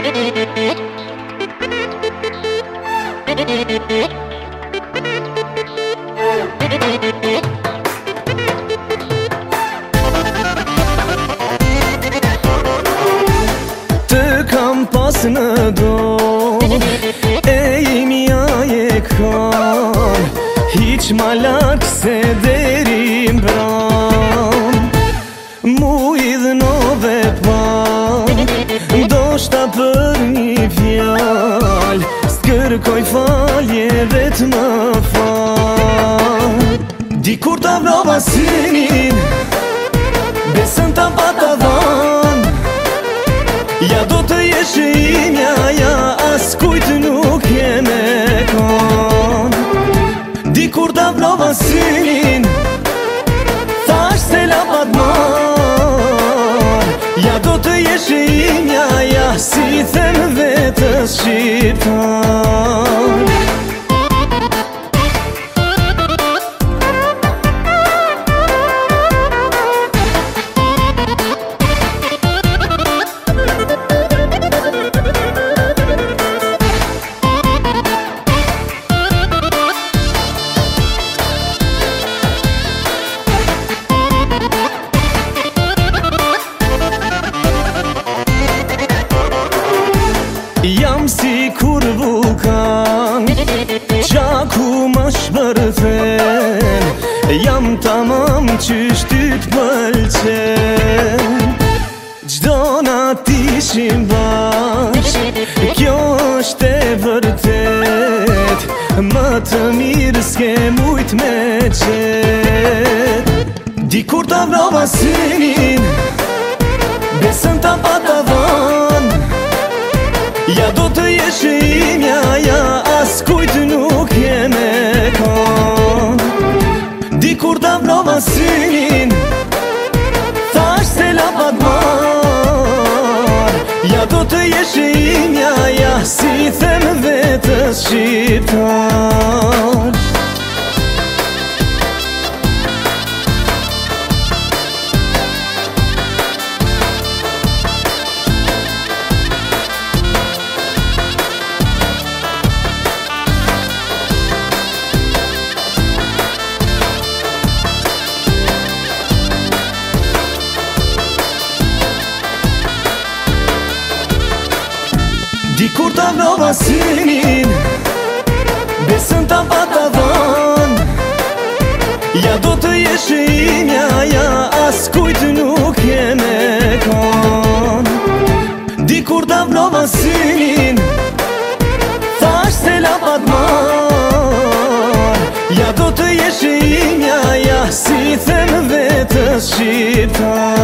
Të kam pas në dorë, e imja e kanë, hiq ma lak se deri mbran. Mu i dhënove pan, ndoshta për një fjall, s'kërkoj falje vet më fal. Dikur ta vrova synin, besën ta pata dhan, ja do të jesh e imja, ja as kujt nuk je me kon. Dikur ta vrova synin, thash se la pat mar, ja do të jesh e imja, ja si them vetës shqiptar. Jam si kur vulkan, qaku më shpërthen, jam tamam qysh ty t'pëlqen. Gjdo na t'ishim bashk, kjo është e vërtet, më të mirë s'ke mujt me qet. Dikur ta vrova synin, besën ta pata dhan, ja do të jesh e imja, ja as kujt nuk je me kon. Dikur ta vrova synin, thash se la pat mar, ja do të jesh e imja, ja si them vetës shqiptar. Dikur ta vrova synin, besën ta pata dhan, ja do të jesh e imja, ja as kujt nuk je me kon. Dikur ta vrova synin, thash se la pat mar, ja do të jesh e imja, ja si them vetës shqiptar.